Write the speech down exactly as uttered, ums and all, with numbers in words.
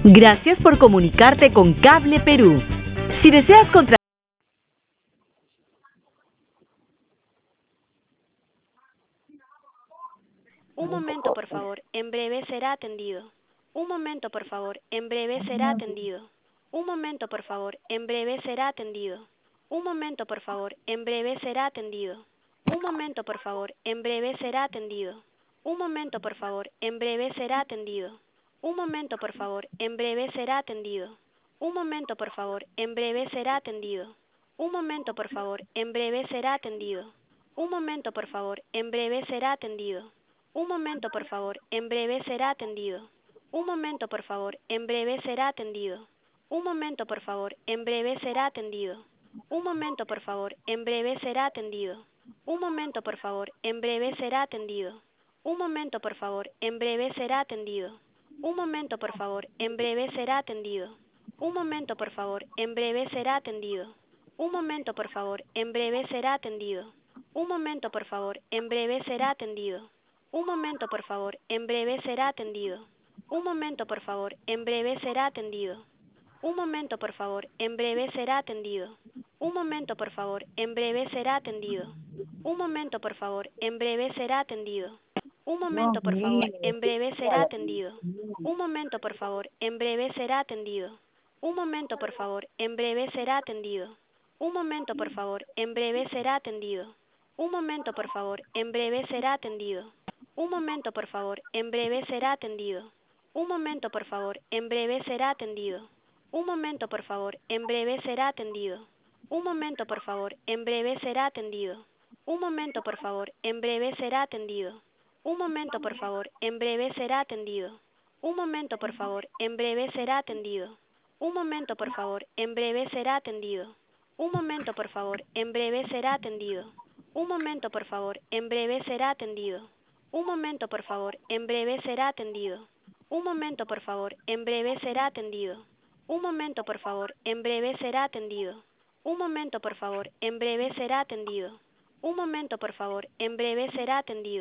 Gracias por comunicarte con Cable Perú. Si deseas contratar... Un momento, por favor. En breve será atendido. Un momento, por favor. En breve será atendido. Un momento, por favor. En breve será atendido. Un momento, por favor. En breve será atendido. Un momento, por favor. En breve será atendido. Un momento, por favor. En breve será atendido. Un momento, por favor. En breve será atendido. Un momento, por favor. En breve será atendido. Un momento, por favor. En breve será atendido. Un momento, por favor. En breve será atendido. Un momento, por favor. En breve será atendido. Un momento, por favor. En breve será atendido. Un momento, por favor. En breve será atendido. Un momento, por favor. En breve será atendido. Un momento, por favor. En breve será atendido. Un momento, por favor. En breve será atendido. Un momento, por favor. En breve será atendido. Un momento, por favor. En breve será atendido. Un momento, por favor. En breve será atendido. Un momento, por favor. En breve será atendido. Un momento, por favor. En breve será atendido. Un momento, por favor. En breve será atendido. Un momento, por favor. En breve será atendido. Un momento, por favor. En breve será atendido. Un momento, por favor. En breve será atendido. Un momento, Dios por favor. mío, En breve ¿qué será atendido. Un momento, por favor. En breve será atendido. Un momento, por favor. En breve será atendido. Un momento, por favor. En breve será atendido. Un momento, por favor. En breve será atendido. Un momento, por favor. En breve será atendido. Un momento, por favor. En breve será atendido. Un momento, por favor. En breve será atendido. Un momento, por favor. En breve será atendido. Un momento, por favor. En breve será atendido. Un momento, por favor. En breve será atendido. Un momento, por favor. En breve será atendido. Un momento, por favor. En breve será atendido. Un momento, por favor. En breve será atendido. Un momento, por favor. En breve será atendido. Un momento, por favor. En breve será atendido. Un momento, por favor. En breve será atendido. Un momento, por favor. En breve será atendido. Un momento, por favor. En breve será atendido. Un momento, por favor. En breve será atendido.